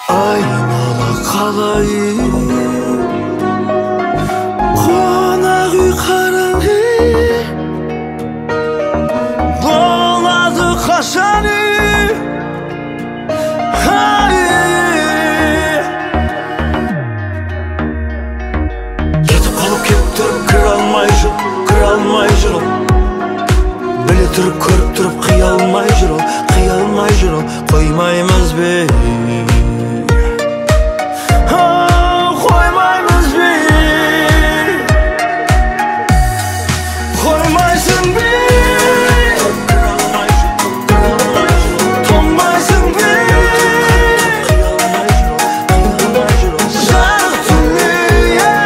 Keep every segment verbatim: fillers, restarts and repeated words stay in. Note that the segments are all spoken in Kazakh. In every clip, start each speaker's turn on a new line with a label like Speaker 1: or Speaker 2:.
Speaker 1: айнала қалайын, қонақ үй қараңғы, болады қашан үй. Кетіп қалып кеп тұрып кіре алмай жүр, кіре алмай жүр ол. Біле тұрып көріп тұрып қия алмай жүр ол, қия алмай жүр ол. Қоймаймыз бе, қоймаймыз бе, қоймайсың бе, тонбайсың бе, жарық дүние,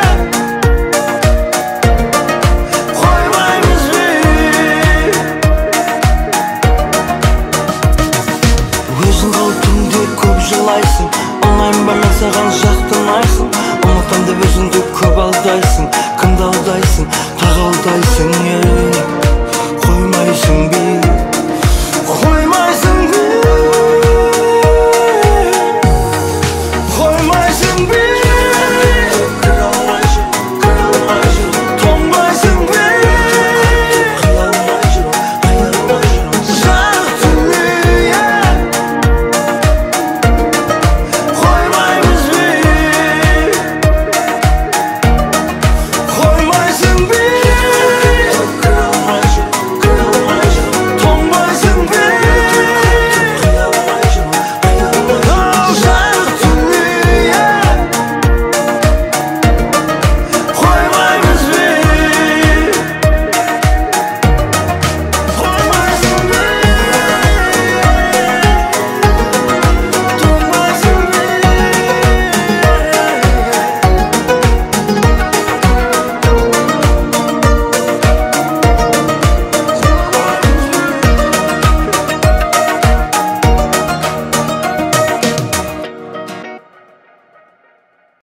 Speaker 1: қоймаймыз бе. Өзің қалып түнде көп жылайсың, оңайын ба мен саған жақтырмайсың. Ұмытам деп өзіңді көп алдайсың,